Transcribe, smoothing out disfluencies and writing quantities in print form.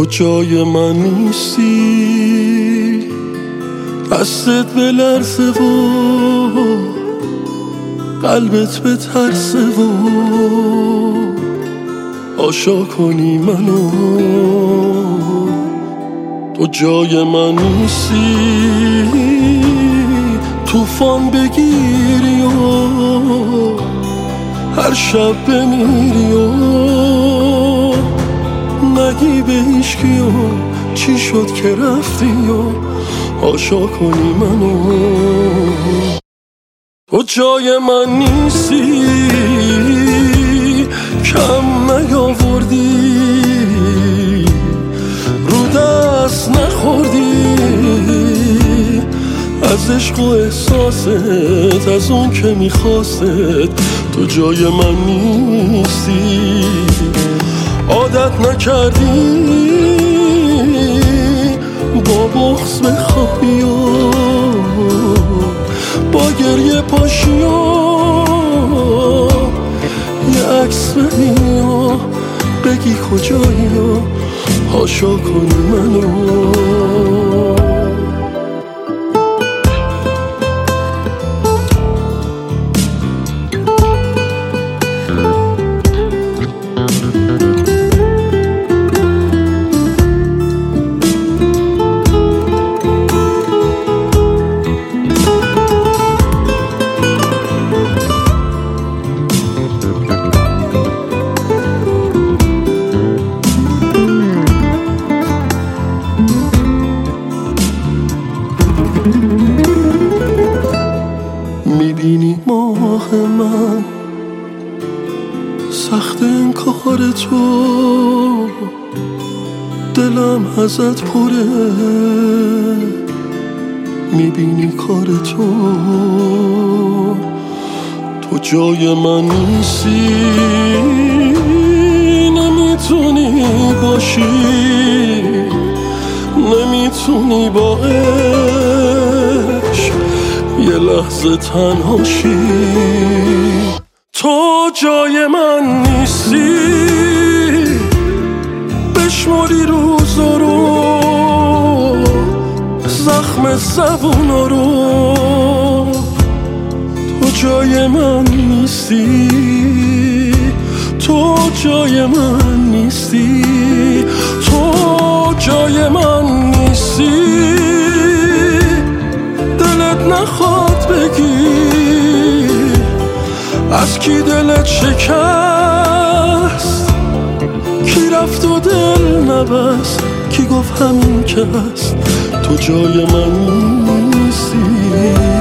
جای من نیستی، دستت بلرزه و قلبت بترسه و آشا کنی منو. تو جای من نیستی، طوفان بگیری و هر شب بمیری و نگی به هیچکی و چی شد که رفتی و آشا کنی منو. تو جای من نیستی، کم نیاوردی، رو دست نخوردی از عشق و احساست، از اون که میخواستت. تو جای من نیستی، عادت نکردی با بغض بخوابی و با گریه پاشی و یه عکس ببینی و بگی کجایی و حاشا کنی منو. میبینی ماه من سخت انکار تو، دلم ازت پره. میبینی کار تو، تو جای من نیستی، نمیتونی باشی، نمیتونی با عشق یه لحظه تنهاشی. تو جای من نیستی، بشماری روزا رو، زخم زبونا رو. تو جای من نیستی، تو جای من نیستی، تو جای من نیستی. دلت نخواد بگی از کی دلت شکست، کی رفت و دل نبست، کی گفت همین که هست. تو جای من نیستی.